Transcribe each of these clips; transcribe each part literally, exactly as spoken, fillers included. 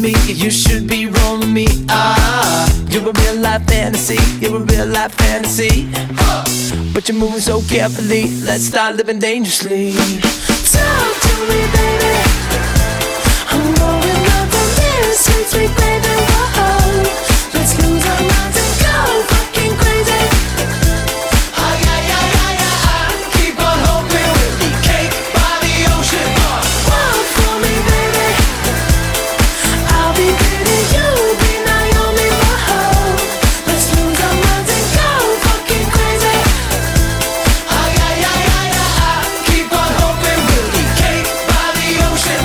carefully. You should be rolling me. Ah, you're a real life fantasy. You're a real life fantasy. But you're moving so carefully. Let's start living dangerously. Talk to me, baby. I'm going up from this sweet, sweet baby. Whoa, let's lose our minds and go fucking crazy. Ay, ay, ay, ay, ay, ay. Keep on hoping we'll be cake by the ocean. Walk for me, baby. I'll be pretty, you'll be Naomi. Whoa, let's lose our minds and go fucking crazy. Ay, ay, ay, ay, ay, ay. Keep on hoping we'll be cake by the ocean.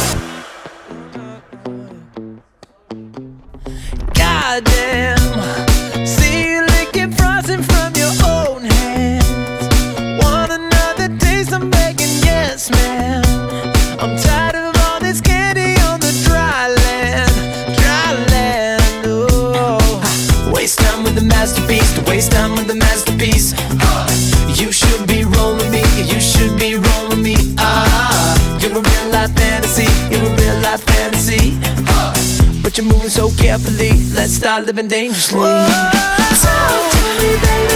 Goddamn, see you licking frosting from your own hands. Want another taste? I'm begging, yes, ma'am. I'm tired of all this candy on the dry land, dry land. Oh, waste time with the masterpiece, to waste time with the masterpiece. You should be rolling me, you should be rolling me. Ah, you're a real life fantasy, you're a real life fantasy. But you're moving so carefully. Let's start living dangerously. Talk to me, baby.